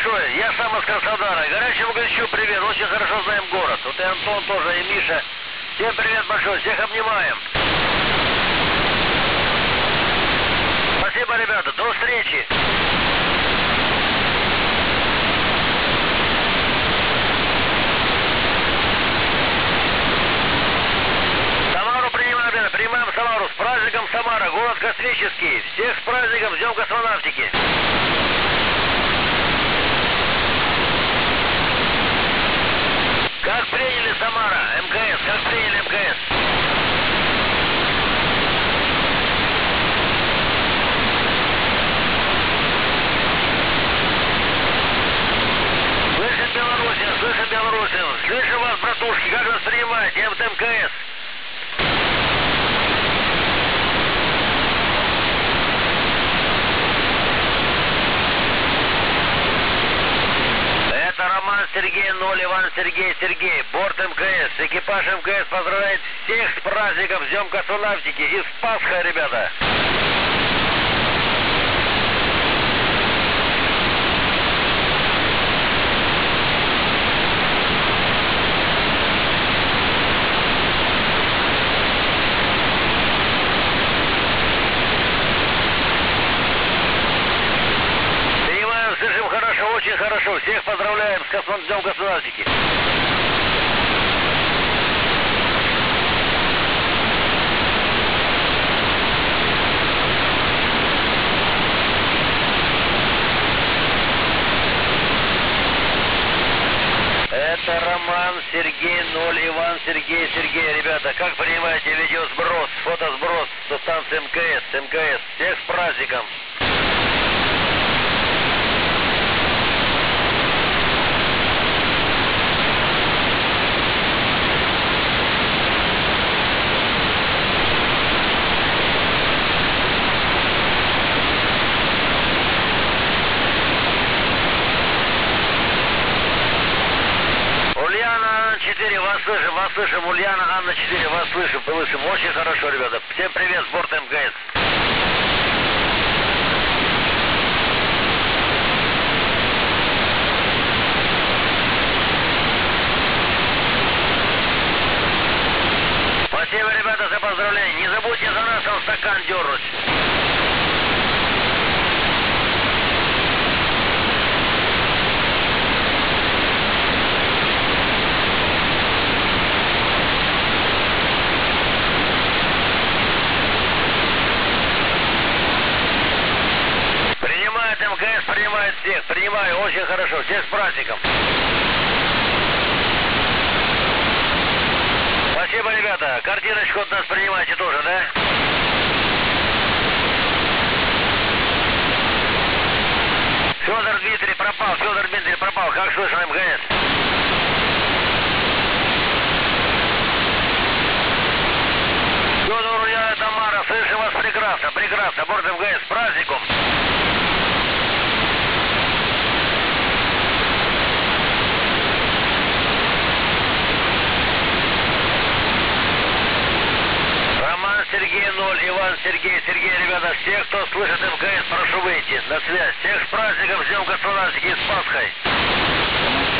большое. Я сам из Краснодара. Горячему горячу привет. Очень хорошо знаем город. Вот и Антон тоже, и Миша. Всем привет большой. Всех обнимаем. Спасибо, ребята. До встречи. Самару принимаем, ребята. Принимаем Самару. С праздником Самара. Город космический. Всех с праздником. Ждем космонавтики. Как приняли Самара? МКС. Как приняли МКС? Слышим Белоруссию, слышим Белоруссию. Слышим вас, братушки. Как нас принимаете? МКС. Это Роман Сергей 0, Иван Сергей Сергей, борт МКС. Экипаж МКС поздравляет всех с праздником, ждем космонавтики и с Пасхой, ребята. Слышим хорошо, очень хорошо. Всех поздравляем с Днем космонавтики. Это Роман Сергей 0, Иван Сергей Сергей. Ребята, как принимаете видеосброс, фотосброс со станции МКС? Всех с праздником. Вас слышим, Ульяна, Анна 4, вас слышим. Очень хорошо, ребята. Всем привет с борта МКС. Спасибо, ребята, за поздравления. Не забудьте за нас там стакан дернуть. МКС принимает всех. Принимаю, очень хорошо. Всех с праздником. Спасибо, ребята. Картиночку от нас принимаете тоже, да? Федор Дмитрий пропал. Федор Дмитрий пропал. Как слышно МКС? Федор, Ульяна, Тамара. Слышим вас прекрасно. Прекрасно. Борт МКС. С праздником. Сергей 0, Иван Сергей Сергей, ребята, всех, кто слышит МКС, прошу выйти на связь. Всех с праздником, ждем космонавтики и с Пасхой.